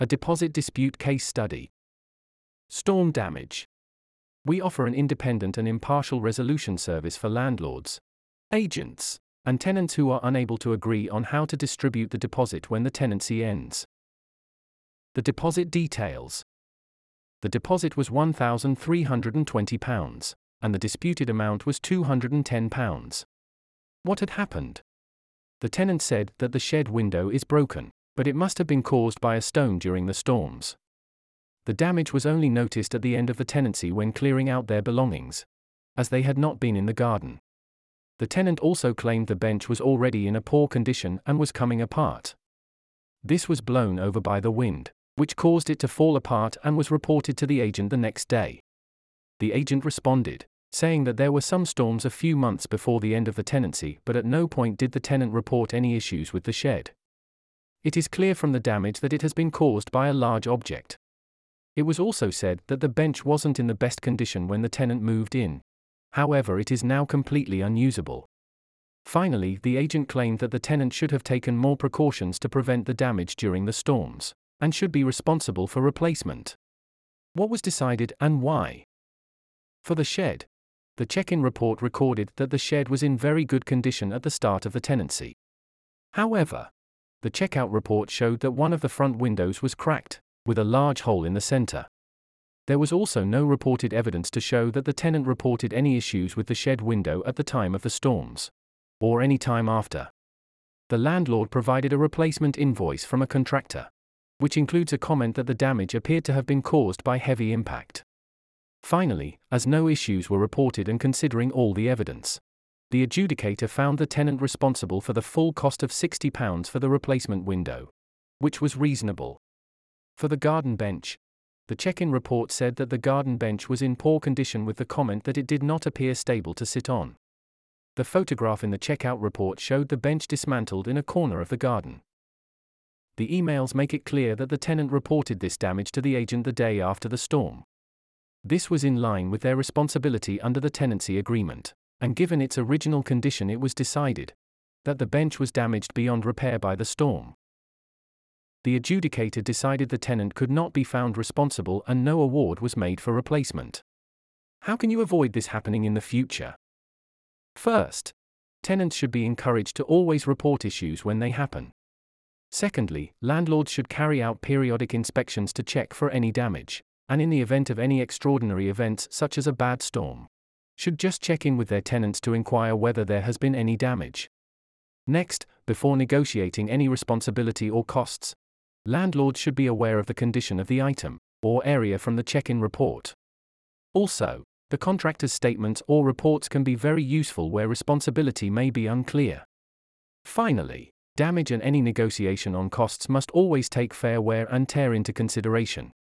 A deposit dispute case study. Storm damage. We offer an independent and impartial resolution service for landlords, agents, and tenants who are unable to agree on how to distribute the deposit when the tenancy ends. The deposit details. The deposit was £1,320, and the disputed amount was £210. What had happened? The tenant said that the shed window is broken, but it must have been caused by a stone during the storms. The damage was only noticed at the end of the tenancy when clearing out their belongings, as they had not been in the garden. The tenant also claimed the bench was already in a poor condition and was coming apart. This was blown over by the wind, which caused it to fall apart and was reported to the agent the next day. The agent responded, saying that there were some storms a few months before the end of the tenancy, but at no point did the tenant report any issues with the shed. It is clear from the damage that it has been caused by a large object. It was also said that the bench wasn't in the best condition when the tenant moved in. However, it is now completely unusable. Finally, the agent claimed that the tenant should have taken more precautions to prevent the damage during the storms, and should be responsible for replacement. What was decided and why? For the shed, the check-in report recorded that the shed was in very good condition at the start of the tenancy. However, the checkout report showed that one of the front windows was cracked, with a large hole in the center. There was also no reported evidence to show that the tenant reported any issues with the shed window at the time of the storms, or any time after. The landlord provided a replacement invoice from a contractor, which includes a comment that the damage appeared to have been caused by heavy impact. Finally, as no issues were reported and considering all the evidence, the adjudicator found the tenant responsible for the full cost of £60 for the replacement window, which was reasonable. For the garden bench, the check-in report said that the garden bench was in poor condition with the comment that it did not appear stable to sit on. The photograph in the checkout report showed the bench dismantled in a corner of the garden. The emails make it clear that the tenant reported this damage to the agent the day after the storm. This was in line with their responsibility under the tenancy agreement, and given its original condition, it was decided that the bench was damaged beyond repair by the storm. The adjudicator decided the tenant could not be found responsible and no award was made for replacement. How can you avoid this happening in the future? First, tenants should be encouraged to always report issues when they happen. Secondly, landlords should carry out periodic inspections to check for any damage, and in the event of any extraordinary events such as a bad storm, should just check in with their tenants to inquire whether there has been any damage. Next, before negotiating any responsibility or costs, landlords should be aware of the condition of the item or area from the check-in report. Also, the contractor's statements or reports can be very useful where responsibility may be unclear. Finally, damage and any negotiation on costs must always take fair wear and tear into consideration.